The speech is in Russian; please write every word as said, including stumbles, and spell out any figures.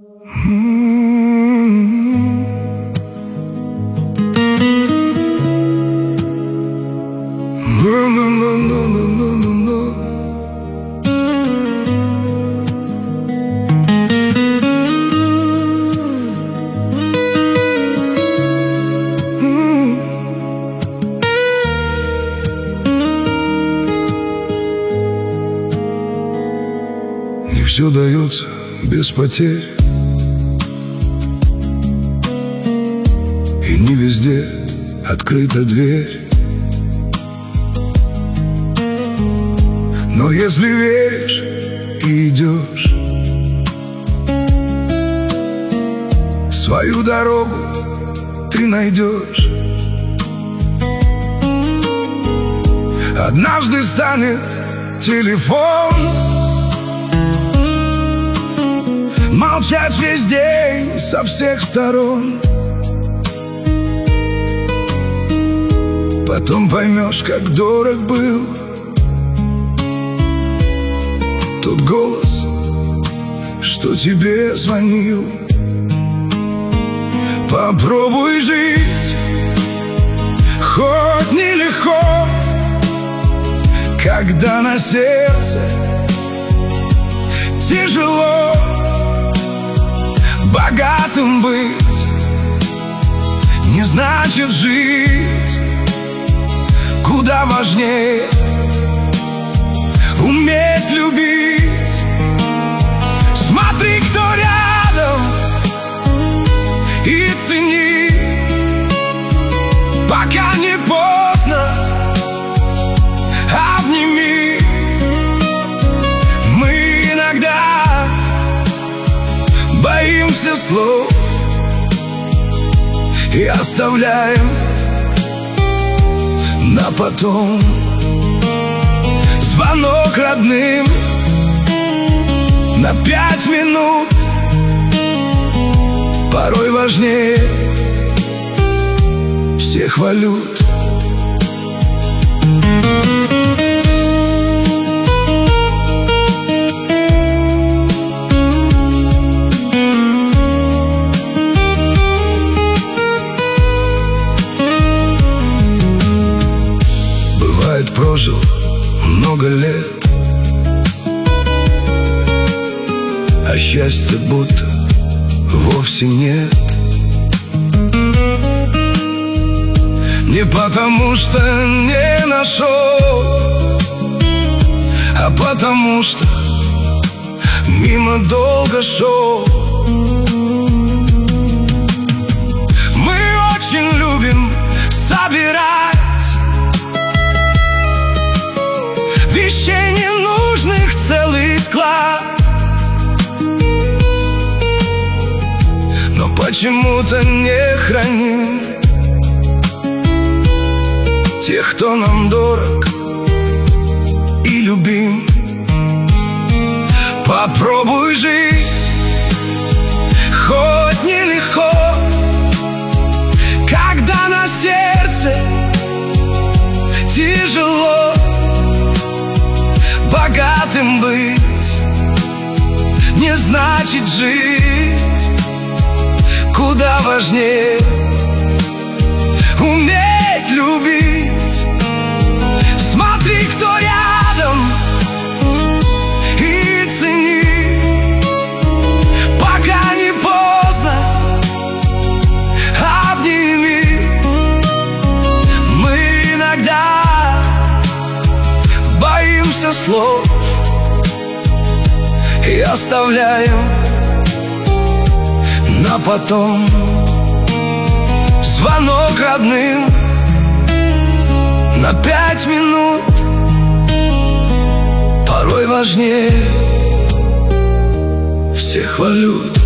Не все дается без потерь, и не везде открыта дверь. Но если веришь и идешь, свою дорогу ты найдешь. Однажды станет телефон молчать весь день со всех сторон. Потом поймешь, как дорог был тот голос, что тебе звонил. Попробуй жить, хоть нелегко, когда на сердце тяжело. Богатым быть не значит жить, куда важнее уметь любить. Смотри, кто рядом, и цени, пока не поздно, обними. Мы иногда боимся слов и оставляем на потом. Звонок родным на пять минут порой важнее всех валют. Бывает, прожил много лет, а счастья будто вовсе нет. Не потому что не нашел, а потому что мимо долго шел. Мы очень любим собирать вещей ненужных целый склад, но почему-то не храним тех, кто нам дорог и любим. Попробуй жить, хоть нелегко, когда на сердце тяжело. Богатым быть не значит жить, куда важнее уметь любить. Смотри, кто рядом, и цени, пока не поздно, обними. Мы иногда боимся слов и оставляем на потом. Звонок родным на пять минут порой важнее всех валют.